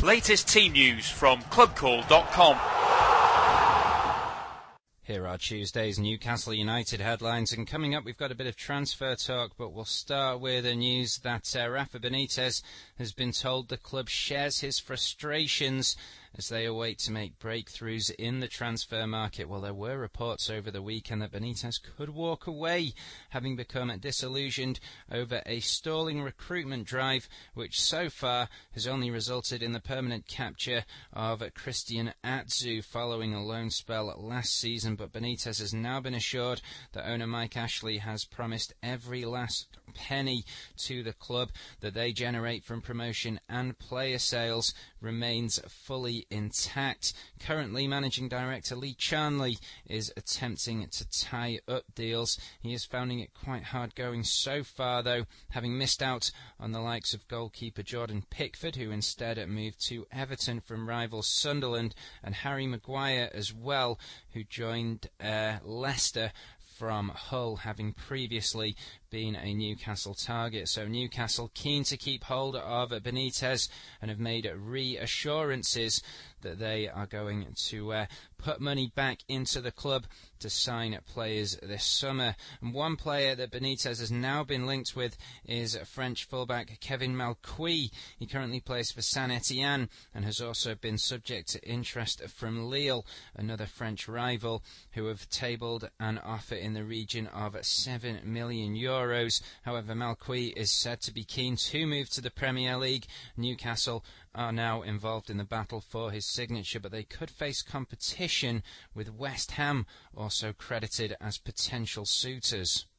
Latest team news from clubcall.com. Here are Tuesday's Newcastle United headlines, and coming up we've got a bit of transfer talk, but we'll start with the news that Rafa Benitez has been told the club shares his frustrations as they await to make breakthroughs in the transfer market. Well, there were reports over the weekend that Benitez could walk away, having become disillusioned over a stalling recruitment drive, which so far has only resulted in the permanent capture of Christian Atsu following a loan spell last season. But Benitez has now been assured that owner Mike Ashley has promised every last penny to the club that they generate from promotion and player sales remains fully intact. Currently, managing director Lee Charnley is attempting to tie up deals. He is finding it quite hard going so far, though, having missed out on the likes of goalkeeper Jordan Pickford, who instead moved to Everton from rival Sunderland, and Harry Maguire as well, who joined Leicester from Hull, having previously been a Newcastle target. So Newcastle keen to keep hold of Benitez and have made reassurances that they are going to put money back into the club to sign players this summer. And one player that Benitez has now been linked with is French fullback Kevin Malcuit. He currently plays for Saint-Etienne and has also been subject to interest from Lille, another French rival, who have tabled an offer in the region of €7 million. However, Malcuit is said to be keen to move to the Premier League. Newcastle are now involved in the battle for his signature, but they could face competition with West Ham also credited as potential suitors.